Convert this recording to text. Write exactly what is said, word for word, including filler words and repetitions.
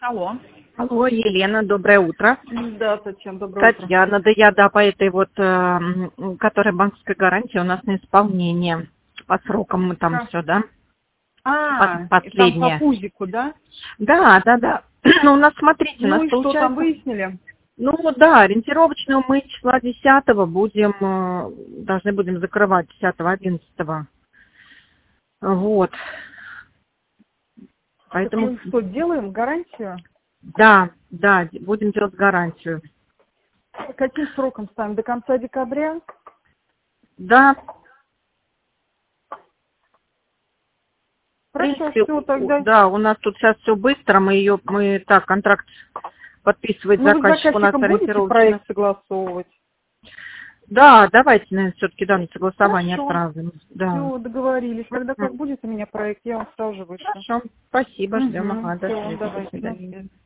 Алло. Алло, Елена, доброе утро. Да, Татьяна, доброе утро. Татьяна, да я, да, по этой вот, э, которая банковская гарантия у нас на исполнение. По срокам мы там Как? все, да? А, По- и там по Последнее. пузику, да? Да, да, да. Ну, у нас, смотрите, у Ну нас и что получается... там выяснили? Ну, да, ориентировочную мы числа десятого будем, э, должны будем закрывать, десятого, одиннадцатого. Вот. Так Поэтому, мы что, делаем гарантию? да, да, будем делать гарантию. Каким сроком ставим? До конца декабря? Да, В Хорошо, принципе, все, у- тогда. да, у нас тут сейчас все быстро, мы ее, мы так, контракт подписывает Ну вы с заказчик у нас заказчиком будете ориентировочно. проект согласовывать? Да, давайте, наверное, все-таки да, на согласование Хорошо. отправим. Да. Все, договорились. Когда как М, будет у меня проект, я вам сразу же вышлю. Хорошо, спасибо, ждем, Угу. ага, до Все, связи, до давайте, на свидания. связи.